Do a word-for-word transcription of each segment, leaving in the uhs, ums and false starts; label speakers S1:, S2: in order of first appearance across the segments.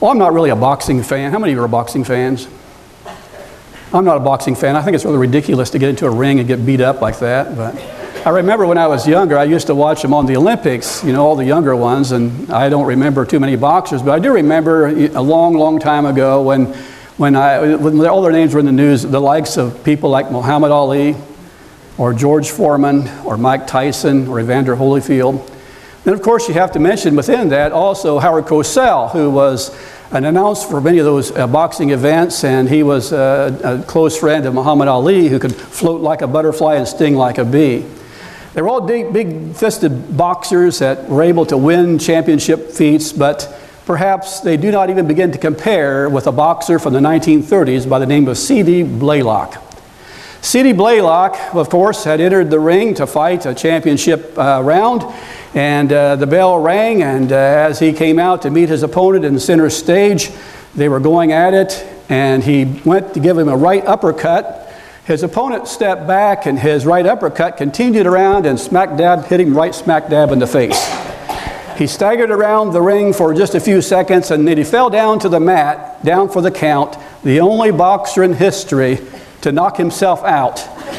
S1: Well, I'm not really a boxing fan. How many of you are boxing fans? I'm not a boxing fan. I think it's really ridiculous to get into a ring and get beat up like that. But I remember when I was younger, I used to watch them on the Olympics, you know, all the younger ones, and I don't remember too many boxers, but I do remember a long, long time ago when, when, I, when all their names were in the news, the likes of people like Muhammad Ali, or George Foreman, or Mike Tyson, or Evander Holyfield. Then, of course, you have to mention within that also Howard Cosell, who was an announcer for many of those uh, boxing events, and he was uh, a close friend of Muhammad Ali, who could float like a butterfly and sting like a bee. They were all big, big-fisted boxers that were able to win championship feats, but perhaps they do not even begin to compare with a boxer from the nineteen thirties by the name of C D Blaylock. C D Blaylock, of course, had entered the ring to fight a championship uh, round, and uh, the bell rang, and uh, as he came out to meet his opponent in the center stage, they were going at it, and he went to give him a right uppercut. His opponent stepped back, and his right uppercut continued around and smack dab hit him right smack dab in the face. He staggered around the ring for just a few seconds, and then he fell down to the mat, down for the count, the only boxer in history to knock himself out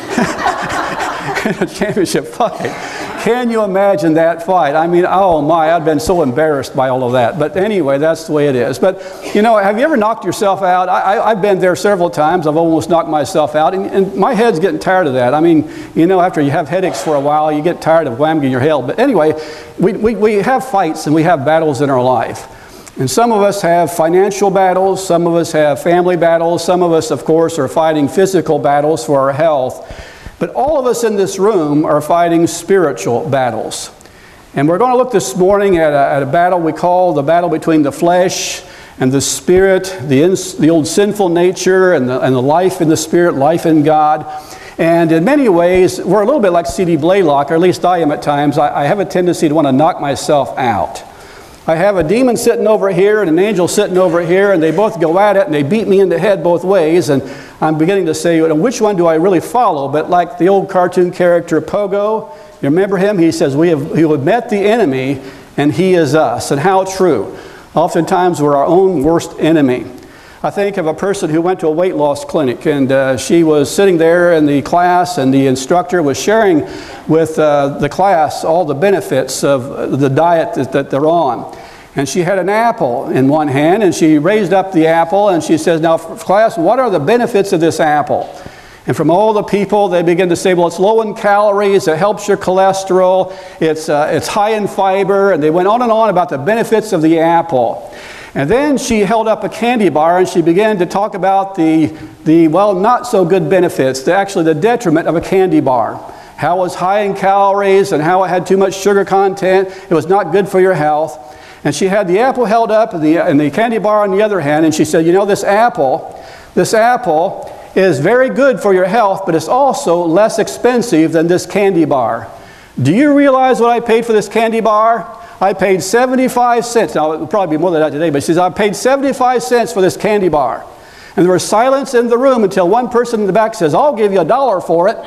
S1: in a championship fight. Can you imagine that fight? I mean, oh my, I've been so embarrassed by all of that. But anyway, that's the way it is. But, you know, have you ever knocked yourself out? I, I, I've been there several times. I've almost knocked myself out. And, and my head's getting tired of that. I mean, you know, after you have headaches for a while, you get tired of whamming your head. But anyway, we, we, we have fights and we have battles in our life. And some of us have financial battles. Some of us have family battles. Some of us, of course, are fighting physical battles for our health. But all of us in this room are fighting spiritual battles. And we're going to look this morning at a, at a battle we call the battle between the flesh and the spirit, the, ins, the old sinful nature and the, and the life in the spirit, life in God. And in many ways, we're a little bit like C D Blaylock, or at least I am at times. I, I have a tendency to want to knock myself out. I have a demon sitting over here and an angel sitting over here, and they both go at it, and they beat me in the head both ways, and I'm beginning to say, which one do I really follow? But like the old cartoon character Pogo, you remember him? He says, we have, we have met the enemy, and he is us. And how true. Oftentimes we're our own worst enemy. I think of a person who went to a weight loss clinic, and uh, she was sitting there in the class, and the instructor was sharing with uh, the class all the benefits of the diet that, that they're on. And she had an apple in one hand, and she raised up the apple, and she says, now class, what are the benefits of this apple? And from all the people, they begin to say, well, it's low in calories, it helps your cholesterol, it's, uh, it's high in fiber, and they went on and on about the benefits of the apple. And then she held up a candy bar and she began to talk about the, the well, not so good benefits, the, actually the detriment of a candy bar. How it was high in calories and how it had too much sugar content. It was not good for your health. And she had the apple held up and the, and the candy bar on the other hand, and she said, you know, this apple, this apple is very good for your health, but it's also less expensive than this candy bar. Do you realize what I paid for this candy bar? I paid seventy-five cents. Now, it would probably be more than that today, but she says, I paid seventy-five cents for this candy bar. And there was silence in the room until one person in the back says, I'll give you a dollar for it.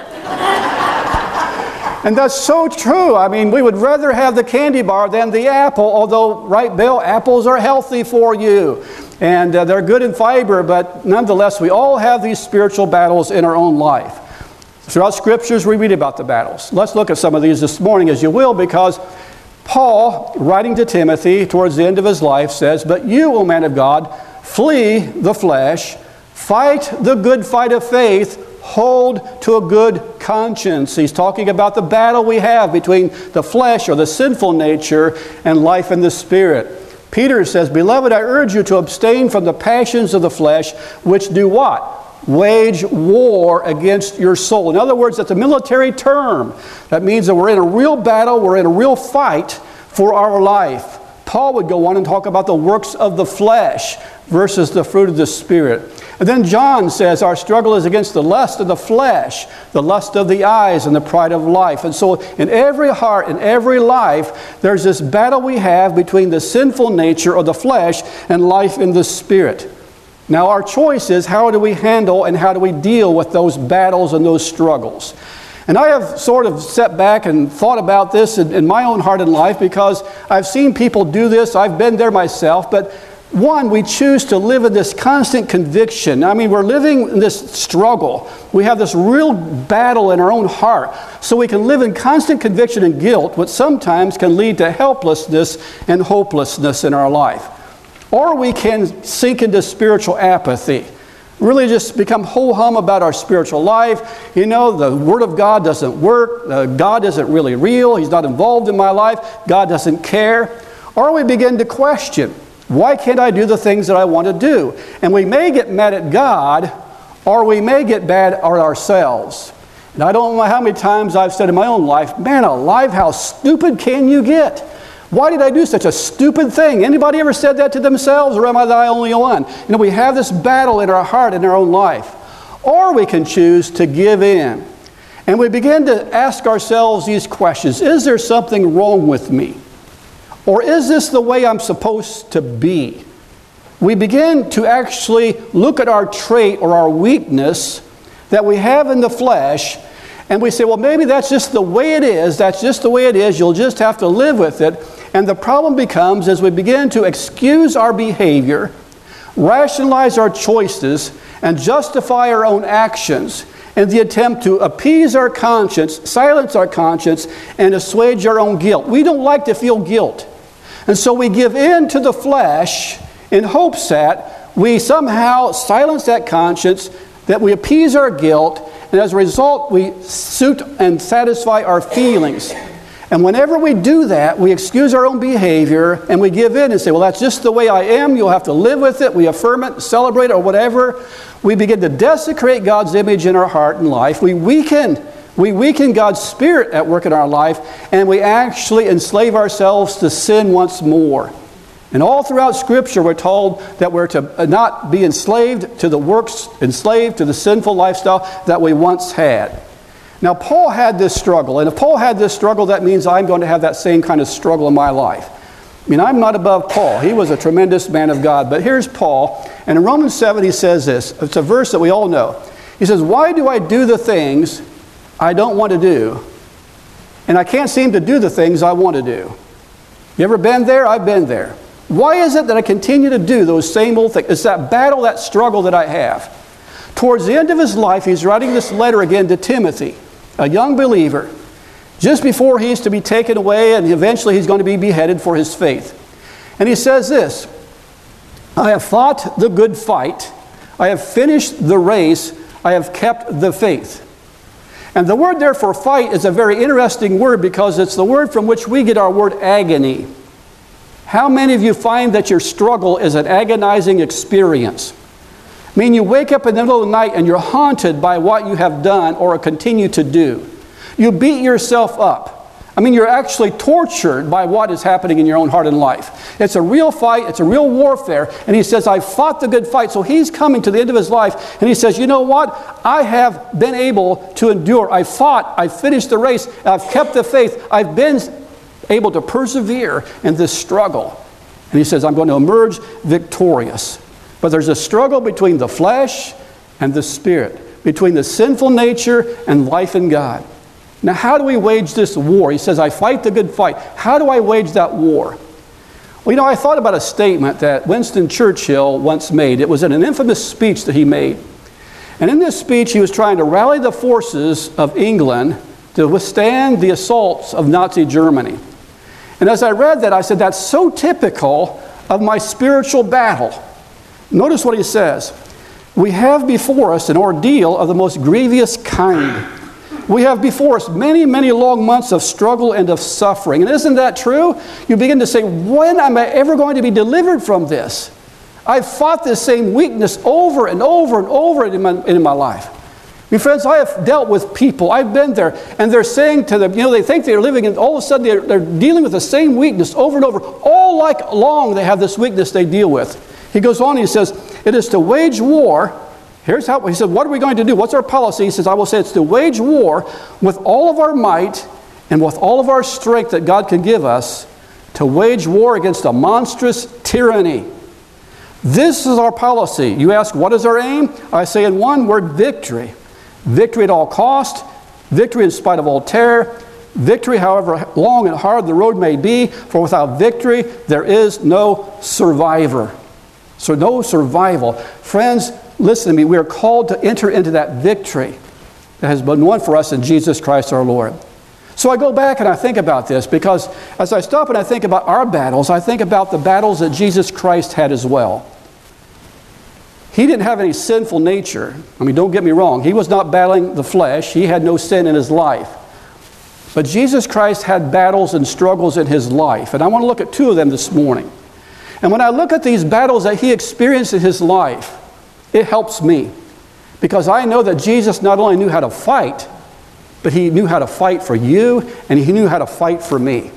S1: And that's so true. I mean, we would rather have the candy bar than the apple, although, right, Bill, apples are healthy for you. And uh, they're good in fiber, but nonetheless, we all have these spiritual battles in our own life. Throughout Scriptures, we read about the battles. Let's look at some of these this morning, as you will, because Paul, writing to Timothy towards the end of his life, says, but you, O man of God, flee the flesh, fight the good fight of faith, hold to a good conscience. He's talking about the battle we have between the flesh or the sinful nature and life in the Spirit. Peter says, beloved, I urge you to abstain from the passions of the flesh, which do what? Wage war against your soul. In other words, that's a military term. That means that we're in a real battle, we're in a real fight for our life. Paul would go on and talk about the works of the flesh versus the fruit of the Spirit. And then John says our struggle is against the lust of the flesh, the lust of the eyes, and the pride of life. And so in every heart, in every life, there's this battle we have between the sinful nature of the flesh and life in the Spirit. Now our choice is, how do we handle and how do we deal with those battles and those struggles? And I have sort of sat back and thought about this in, in my own heart and life, because I've seen people do this. I've been there myself. But One, we choose to live in this constant conviction. I mean, we're living in this struggle. We have this real battle in our own heart. So we can live in constant conviction and guilt, which sometimes can lead to helplessness and hopelessness in our life. Or we can sink into spiritual apathy. Really just become ho-hum about our spiritual life. You know, the Word of God doesn't work. Uh, God isn't really real. He's not involved in my life. God doesn't care. Or we begin to question, why can't I do the things that I want to do? And we may get mad at God, or we may get mad at ourselves. And I don't know how many times I've said in my own life, man alive, how stupid can you get? Why did I do such a stupid thing? Anybody ever said that to themselves, or am I the only one? You know, we have this battle in our heart, in our own life. Or we can choose to give in. And we begin to ask ourselves these questions. Is there something wrong with me? Or is this the way I'm supposed to be? We begin to actually look at our trait or our weakness that we have in the flesh, and we say, well, maybe that's just the way it is. That's just the way it is. You'll just have to live with it. And the problem becomes as we begin to excuse our behavior, rationalize our choices, and justify our own actions in the attempt to appease our conscience, silence our conscience, and assuage our own guilt. We don't like to feel guilt. And so we give in to the flesh in hopes that we somehow silence that conscience, that we appease our guilt, and as a result, we suit and satisfy our feelings. And whenever we do that, we excuse our own behavior, and we give in and say, well, that's just the way I am. You'll have to live with it. We affirm it, celebrate it, or whatever. We begin to desecrate God's image in our heart and life. We weaken We weaken God's Spirit at work in our life, and we actually enslave ourselves to sin once more. And all throughout Scripture, we're told that we're to not be enslaved to the works, enslaved to the sinful lifestyle that we once had. Now, Paul had this struggle, and if Paul had this struggle, that means I'm going to have that same kind of struggle in my life. I mean, I'm not above Paul. He was a tremendous man of God. But here's Paul, and in Romans seven, he says this. It's a verse that we all know. He says, why do I do the things I don't want to do, and I can't seem to do the things I want to do? You ever been there? I've been there. Why is it that I continue to do those same old things? It's that battle, that struggle that I have. Towards the end of his life, he's writing this letter again to Timothy, a young believer, just before he's to be taken away, and eventually he's going to be beheaded for his faith. And he says this, I have fought the good fight, I have finished the race, I have kept the faith. And the word there for fight is a very interesting word because it's the word from which we get our word agony. How many of you find that your struggle is an agonizing experience? I mean, you wake up in the middle of the night and you're haunted by what you have done or continue to do. You beat yourself up. I mean, you're actually tortured by what is happening in your own heart and life. It's a real fight. It's a real warfare. And he says, I fought the good fight. So he's coming to the end of his life. And he says, you know what? I have been able to endure. I fought. I finished the race. I've kept the faith. I've been able to persevere in this struggle. And he says, I'm going to emerge victorious. But there's a struggle between the flesh and the spirit, between the sinful nature and life in God. Now, how do we wage this war? He says, I fight the good fight. How do I wage that war? Well, you know, I thought about a statement that Winston Churchill once made. It was in an infamous speech that he made. And in this speech, he was trying to rally the forces of England to withstand the assaults of Nazi Germany. And as I read that, I said, that's so typical of my spiritual battle. Notice what he says. We have before us an ordeal of the most grievous kind. We have before us many, many long months of struggle and of suffering. And isn't that true? You begin to say, when am I ever going to be delivered from this? I've fought this same weakness over and over and over in my, in my life. My friends, I have dealt with people. I've been there. And they're saying to them, you know, they think they're living, and all of a sudden they're, they're dealing with the same weakness over and over. All like long they have this weakness they deal with. He goes on and he says, it is to wage war. Here's how, he said, what are we going to do? What's our policy? He says, I will say it's to wage war with all of our might and with all of our strength that God can give us to wage war against a monstrous tyranny. This is our policy. You ask, what is our aim? I say in one word, victory. Victory at all cost, victory in spite of all terror, victory however long and hard the road may be, for without victory there is no survivor. So no survival. Friends, listen to me. We are called to enter into that victory that has been won for us in Jesus Christ our Lord. So I go back and I think about this, because as I stop and I think about our battles, I think about the battles that Jesus Christ had as well. He didn't have any sinful nature. I mean, don't get me wrong. He was not battling the flesh. He had no sin in his life. But Jesus Christ had battles and struggles in his life. And I want to look at two of them this morning. And when I look at these battles that he experienced in his life, it helps me. Because I know that Jesus not only knew how to fight, but he knew how to fight for you, and he knew how to fight for me.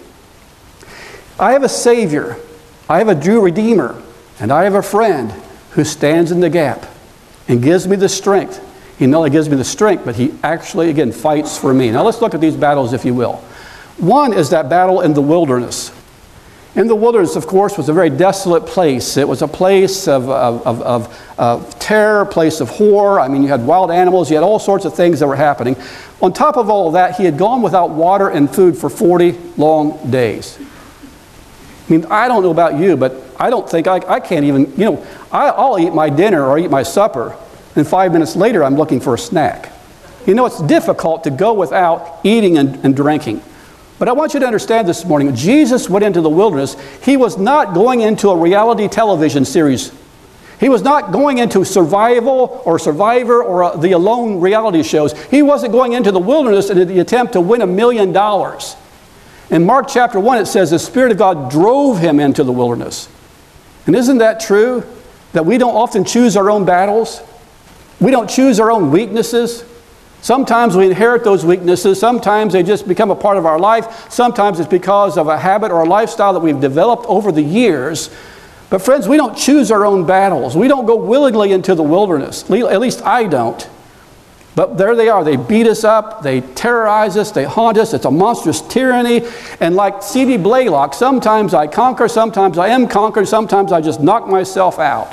S1: I have a Savior. I have a true Redeemer. And I have a friend who stands in the gap and gives me the strength. He not only gives me the strength, but he actually, again, fights for me. Now let's look at these battles, if you will. One is that battle in the wilderness. In the wilderness, of course, was a very desolate place. It was a place of, of, of, of, of terror, a place of horror. I mean, you had wild animals, you had all sorts of things that were happening. On top of all of that, he had gone without water and food for forty long days. I mean, I don't know about you, but I don't think, I, I can't even, you know, I, I'll eat my dinner or eat my supper, and five minutes later I'm looking for a snack. You know, it's difficult to go without eating and, and drinking. But I want you to understand this morning, Jesus went into the wilderness. He was not going into a reality television series. He was not going into survival or Survivor or uh, the Alone reality shows. He wasn't going into the wilderness in the attempt to win a million dollars. In Mark chapter one, it says the Spirit of God drove him into the wilderness. And isn't that true? That we don't often choose our own battles? We don't choose our own weaknesses? Sometimes we inherit those weaknesses. Sometimes they just become a part of our life. Sometimes it's because of a habit or a lifestyle that we've developed over the years. But friends, we don't choose our own battles. We don't go willingly into the wilderness. At least I don't. But there they are. They beat us up. They terrorize us. They haunt us. It's a monstrous tyranny. And like C D Blaylock, sometimes I conquer, sometimes I am conquered, sometimes I just knock myself out.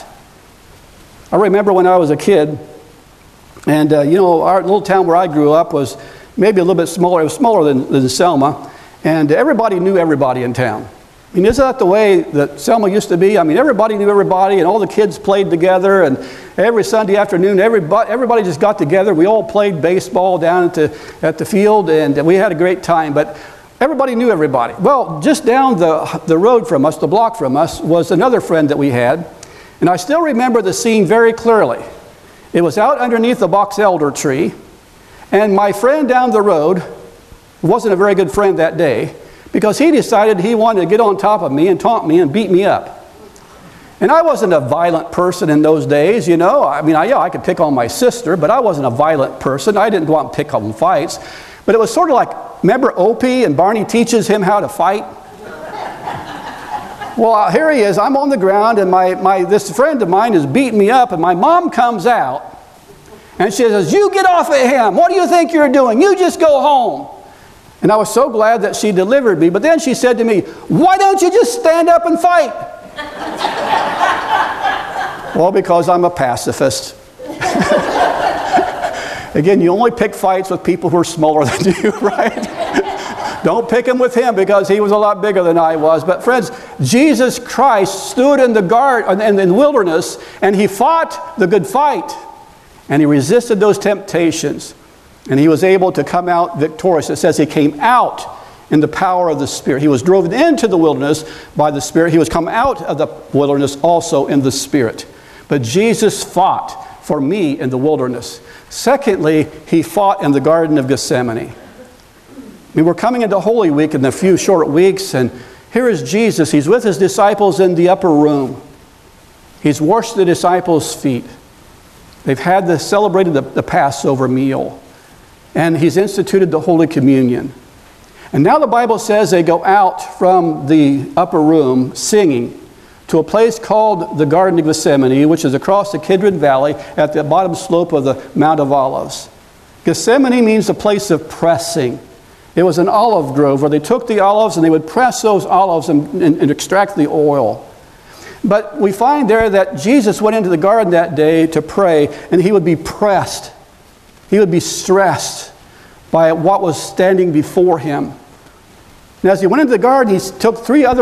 S1: I remember when I was a kid, and uh, you know, our little town where I grew up was maybe a little bit smaller. It was smaller than, than Selma. And everybody knew everybody in town. I mean, isn't that the way that Selma used to be? I mean, everybody knew everybody, and all the kids played together, and every Sunday afternoon, everybody, everybody just got together. We all played baseball down at the, at the field, and we had a great time. But everybody knew everybody. Well, just down the, the road from us, the block from us, was another friend that we had. And I still remember the scene very clearly. It was out underneath the box elder tree, and my friend down the road wasn't a very good friend that day, because he decided he wanted to get on top of me and taunt me and beat me up. And I wasn't a violent person in those days, you know. I mean, I, yeah, I could pick on my sister, but I wasn't a violent person. I didn't go out and pick on fights. But it was sort of like, remember Opie and Barney teaches him how to fight? Well, here he is. I'm on the ground, and my, my this friend of mine is beating me up, and my mom comes out, and she says, "You get off of him. What do you think you're doing? You just go home." And I was so glad that she delivered me. But then she said to me, "Why don't you just stand up and fight?" Well, because I'm a pacifist. Again, you only pick fights with people who are smaller than you, right? Don't pick him with him, because he was a lot bigger than I was. But friends, Jesus Christ stood in the garden, in the wilderness, and he fought the good fight. And he resisted those temptations. And he was able to come out victorious. It says he came out in the power of the Spirit. He was driven into the wilderness by the Spirit. He was come out of the wilderness also in the Spirit. But Jesus fought for me in the wilderness. Secondly, he fought in the Garden of Gethsemane. I mean, we're coming into Holy Week in a few short weeks, and here is Jesus. He's with his disciples in the upper room. He's washed the disciples' feet. They've had the, celebrated the, the Passover meal. And he's instituted the Holy Communion. And now the Bible says they go out from the upper room singing to a place called the Garden of Gethsemane, which is across the Kidron Valley at the bottom slope of the Mount of Olives. Gethsemane means a place of pressing. It was an olive grove where they took the olives and they would press those olives and, and, and extract the oil. But we find there that Jesus went into the garden that day to pray, and he would be pressed. He would be stressed by what was standing before him. And as he went into the garden, he took three other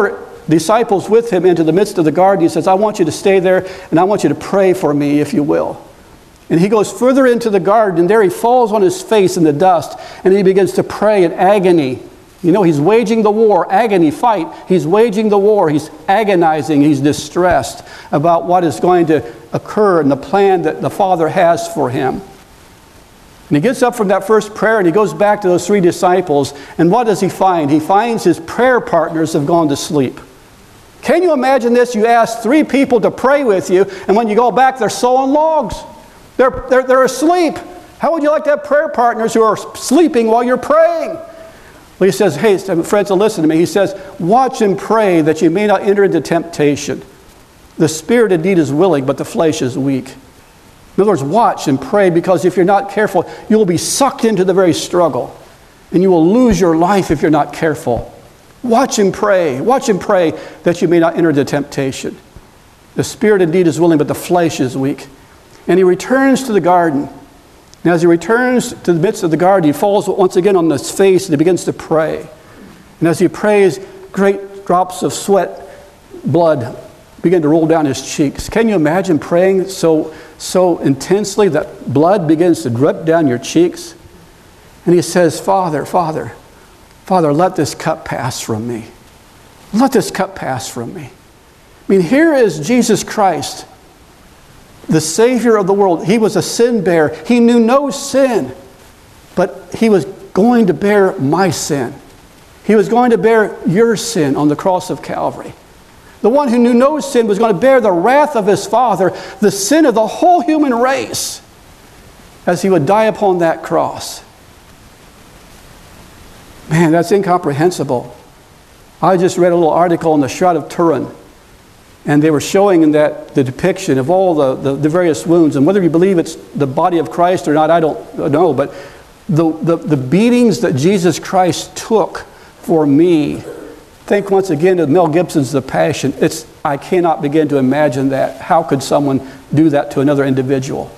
S1: disciples with him into the midst of the garden. He says, I want you to stay there, and I want you to pray for me, if you will. And he goes further into the garden, and there he falls on his face in the dust, and he begins to pray in agony. You know, he's waging the war, agony, fight. He's waging the war. He's agonizing. He's distressed about what is going to occur and the plan that the Father has for him. And he gets up from that first prayer and he goes back to those three disciples. And what does he find? He finds his prayer partners have gone to sleep. Can you imagine this? You ask three people to pray with you, and when you go back, they're sawing logs. They're, they're, they're asleep. How would you like to have prayer partners who are sleeping while you're praying? Well, he says, hey, friends, listen to me. He says, watch and pray that you may not enter into temptation. The spirit indeed is willing, but the flesh is weak. In other words, watch and pray, because if you're not careful, you will be sucked into the very struggle. And you will lose your life if you're not careful. Watch and pray. Watch and pray that you may not enter into temptation. The spirit indeed is willing, but the flesh is weak. And he returns to the garden. And as he returns to the midst of the garden, he falls once again on his face and he begins to pray. And as he prays, great drops of sweat, blood begin to roll down his cheeks. Can you imagine praying so, so intensely that blood begins to drip down your cheeks? And he says, Father, Father, Father, let this cup pass from me. Let this cup pass from me. I mean, here is Jesus Christ, the Savior of the world. He was a sin bearer. He knew no sin, but he was going to bear my sin. He was going to bear your sin on the cross of Calvary. The one who knew no sin was going to bear the wrath of his Father, the sin of the whole human race, as he would die upon that cross. Man, that's incomprehensible. I just read a little article on the Shroud of Turin. And they were showing in that the depiction of all the, the, the various wounds. And whether you believe it's the body of Christ or not, I don't know. But the, the, the beatings that Jesus Christ took for me, think once again of Mel Gibson's The Passion. It's, I cannot begin to imagine that. How could someone do that to another individual?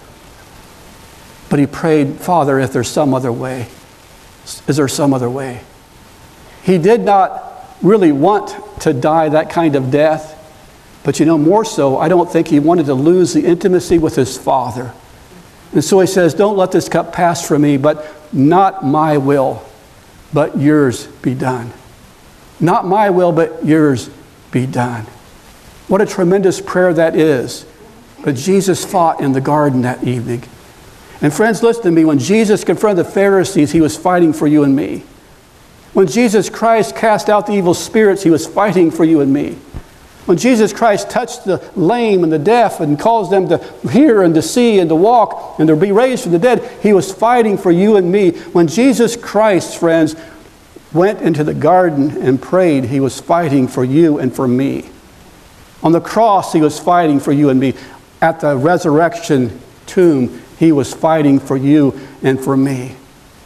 S1: But he prayed, Father, if there's some other way. Is there some other way? He did not really want to die that kind of death. But you know, more so, I don't think he wanted to lose the intimacy with his Father. And so he says, don't let this cup pass from me, but not my will, but yours be done. Not my will, but yours be done. What a tremendous prayer that is. But Jesus fought in the garden that evening. And friends, listen to me. When Jesus confronted the Pharisees, he was fighting for you and me. When Jesus Christ cast out the evil spirits, he was fighting for you and me. When Jesus Christ touched the lame and the deaf and caused them to hear and to see and to walk and to be raised from the dead, he was fighting for you and me. When Jesus Christ, friends, went into the garden and prayed, he was fighting for you and for me. On the cross, he was fighting for you and me. At the resurrection tomb, he was fighting for you and for me.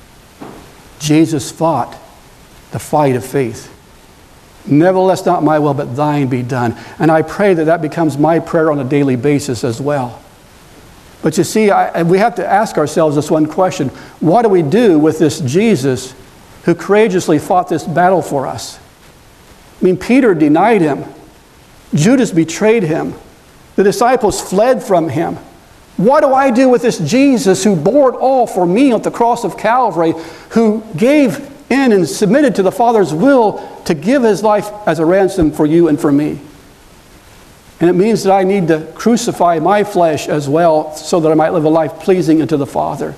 S1: Jesus fought the fight of faith. Nevertheless, not my will, but thine be done. And I pray that that becomes my prayer on a daily basis as well. But you see, I, we have to ask ourselves this one question. What do we do with this Jesus who courageously fought this battle for us? I mean, Peter denied him. Judas betrayed him. The disciples fled from him. What do I do with this Jesus who bore it all for me at the cross of Calvary, who gave in and submitted to the Father's will to give his life as a ransom for you and for me? And it means that I need to crucify my flesh as well so that I might live a life pleasing unto the Father.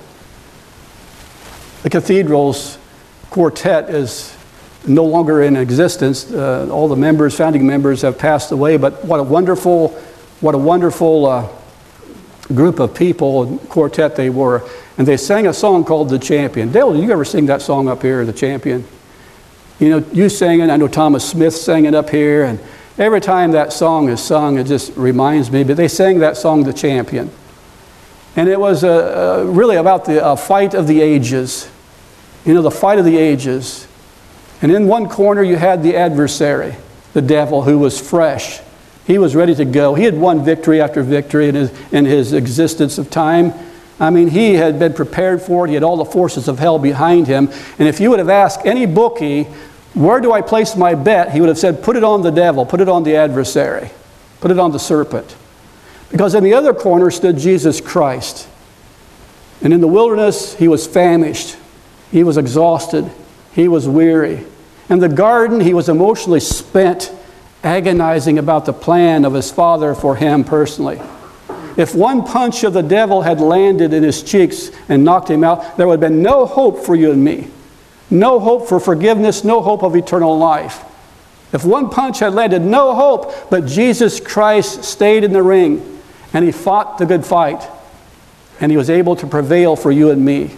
S1: The Cathedrals Quartet is no longer in existence. Uh, all the members, founding members, have passed away, but what a wonderful, what a wonderful uh, group of people, quartet they were. And they sang a song called The Champion. Dale, did you ever sing that song up here, The Champion? You know, you sang it. I know Thomas Smith sang it up here. And every time that song is sung, it just reminds me. But they sang that song, The Champion. And it was uh, uh, really about the uh, fight of the ages. You know, the fight of the ages. And in one corner you had the adversary, the devil, who was fresh. He was ready to go. He had won victory after victory in his, in his existence of time. I mean, he had been prepared for it. He had all the forces of hell behind him. And if you would have asked any bookie Where do I place my bet? He would have said, put it on the devil, put it on the adversary, put it on the serpent. Because in the other corner stood Jesus Christ. And in the wilderness, he was famished. He was exhausted. He was weary. In the garden, he was emotionally spent, agonizing about the plan of his Father for him personally. If one punch of the devil had landed in his cheeks and knocked him out, there would have been no hope for you and me. No hope for forgiveness, no hope of eternal life. If one punch had landed, no hope, but Jesus Christ stayed in the ring and he fought the good fight and he was able to prevail for you and me.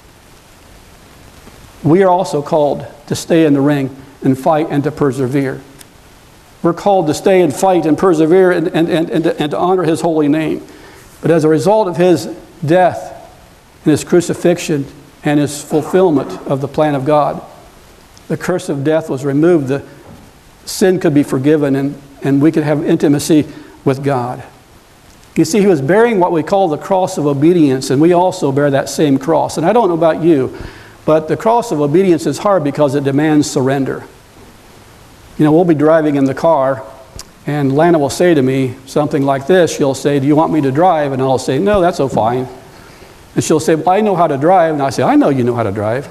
S1: We are also called to stay in the ring and fight and to persevere. We're called to stay and fight and persevere and, and, and, and, to, and to honor his holy name. But as a result of his death and his crucifixion and his fulfillment of the plan of God, the curse of death was removed. The sin could be forgiven and, and we could have intimacy with God. You see, he was bearing what we call the cross of obedience, and we also bear that same cross. And I don't know about you, but the cross of obedience is hard because it demands surrender. You know, we'll be driving in the car, and Lana will say to me something like this. She'll say, do you want me to drive? And I'll say, no, that's so fine. And she'll say, well, I know how to drive. And I say, I know you know how to drive.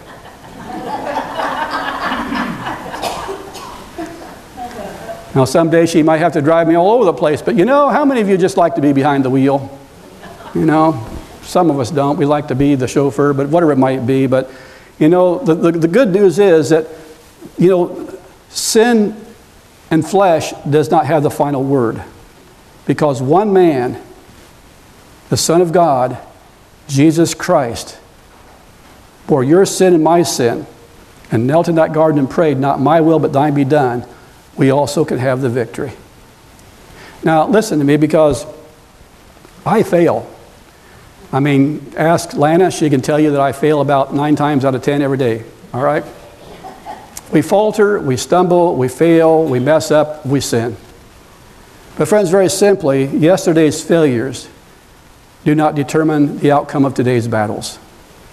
S1: Now, someday she might have to drive me all over the place. But you know, how many of you just like to be behind the wheel? You know, some of us don't. We like to be the chauffeur, but whatever it might be. But, you know, the, the, the good news is that, you know, sin and flesh does not have the final word. Because one man, the Son of God, Jesus Christ, bore your sin and my sin and knelt in that garden and prayed, not my will but thine be done. We also can have the victory. Now listen to me, because I fail. I mean, ask Lana, she can tell you that I fail about nine times out of ten every day. All right? We falter, we stumble, we fail, we mess up, we sin. But friends, very simply, yesterday's failures do not determine the outcome of today's battles.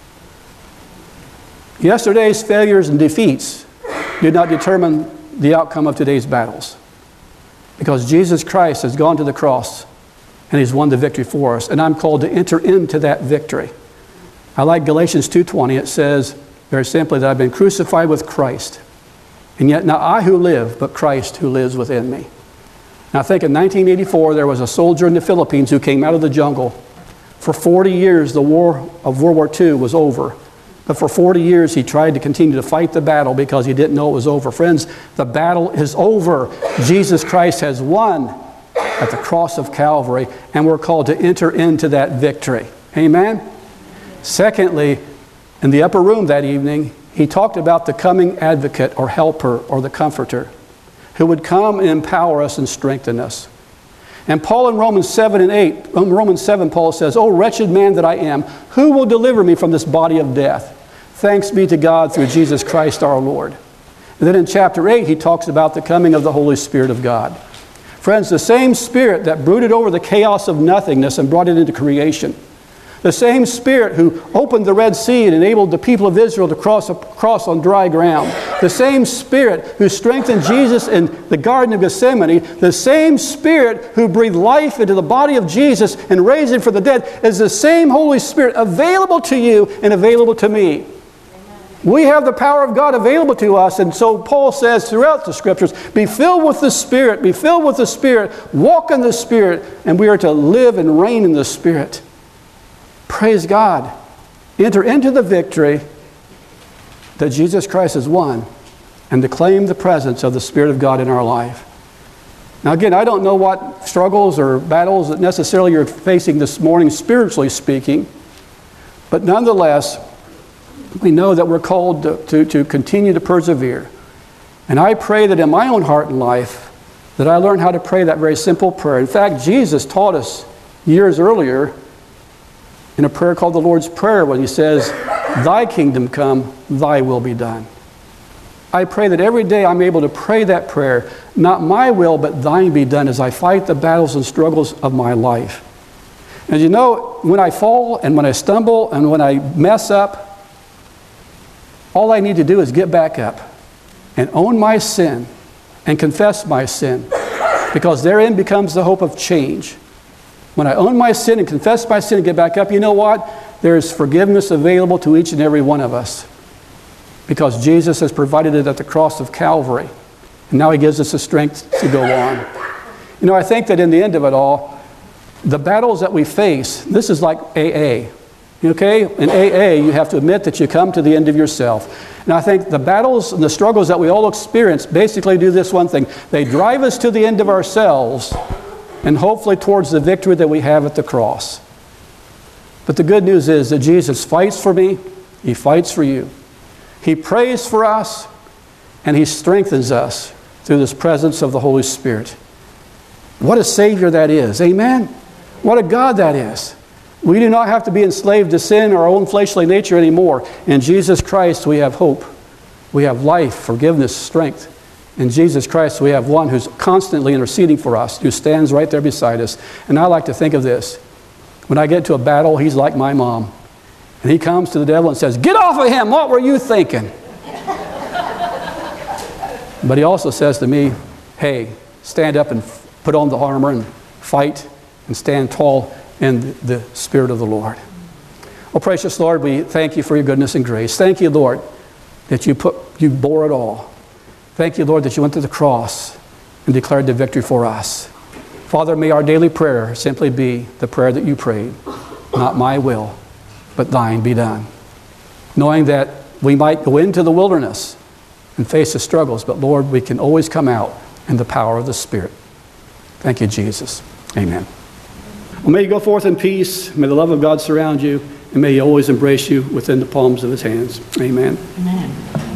S1: Yesterday's failures and defeats do not determine the outcome of today's battles. Because Jesus Christ has gone to the cross and he's won the victory for us. And I'm called to enter into that victory. I like Galatians two twenty. It says very simply that I've been crucified with Christ. And yet not I who live, but Christ who lives within me. Now I think in nineteen eighty-four there was a soldier in the Philippines who came out of the jungle. For forty years the war of World War Two was over. But for forty years he tried to continue to fight the battle because he didn't know it was over. Friends, the battle is over. Jesus Christ has won at the cross of Calvary, and we're called to enter into that victory. Amen? Secondly, in the upper room that evening, he talked about the coming advocate or helper or the comforter who would come and empower us and strengthen us. And Paul in Romans seven and eight, in Romans seven, Paul says, "O wretched man that I am, who will deliver me from this body of death? Thanks be to God through Jesus Christ our Lord." And then in chapter eight, he talks about the coming of the Holy Spirit of God. Friends, the same Spirit that brooded over the chaos of nothingness and brought it into creation, the same Spirit who opened the Red Sea and enabled the people of Israel to cross across on dry ground, the same Spirit who strengthened Jesus in the Garden of Gethsemane, the same Spirit who breathed life into the body of Jesus and raised him from the dead, is the same Holy Spirit available to you and available to me. We have the power of God available to us, and so Paul says throughout the Scriptures, be filled with the Spirit, be filled with the Spirit, walk in the Spirit, and we are to live and reign in the Spirit. Praise God. Enter into the victory that Jesus Christ has won and to claim the presence of the Spirit of God in our life. Now again, I don't know what struggles or battles that necessarily you're facing this morning, spiritually speaking, but nonetheless, we know that we're called to, to, to continue to persevere. And I pray that in my own heart and life, that I learn how to pray that very simple prayer. In fact, Jesus taught us years earlier in a prayer called the Lord's Prayer when he says, "Thy kingdom come, thy will be done." I pray that every day I'm able to pray that prayer, not my will, but thine be done, as I fight the battles and struggles of my life. And you know, when I fall and when I stumble and when I mess up, all I need to do is get back up and own my sin and confess my sin, because therein becomes the hope of change. When I own my sin and confess my sin and get back up, you know what? There's forgiveness available to each and every one of us, because Jesus has provided it at the cross of Calvary. And now he gives us the strength to go on. You know, I think that in the end of it all, the battles that we face, this is like A A. Okay? In A A, you have to admit that you come to the end of yourself. And I think the battles and the struggles that we all experience basically do this one thing. They drive us to the end of ourselves and hopefully towards the victory that we have at the cross. But the good news is that Jesus fights for me. He fights for you. He prays for us, and he strengthens us through this presence of the Holy Spirit. What a Savior that is. Amen? What a God that is. We do not have to be enslaved to sin or our own fleshly nature anymore. In Jesus Christ, we have hope. We have life, forgiveness, strength. In Jesus Christ, we have one who's constantly interceding for us, who stands right there beside us. And I like to think of this. When I get to a battle, he's like my mom. And he comes to the devil and says, "Get off of him! What were you thinking?" But he also says to me, "Hey, stand up and put on the armor and fight and stand tall in the Spirit of the Lord." Oh, precious Lord, we thank you for your goodness and grace. Thank you, Lord, that you put you bore it all. Thank you, Lord, that you went to the cross and declared the victory for us. Father, may our daily prayer simply be the prayer that you prayed. Not my will, but thine be done. Knowing that we might go into the wilderness and face the struggles, but Lord, we can always come out in the power of the Spirit. Thank you, Jesus. Amen. Well, may you go forth in peace. May the love of God surround you, and may he always embrace you within the palms of his hands. Amen.
S2: Amen.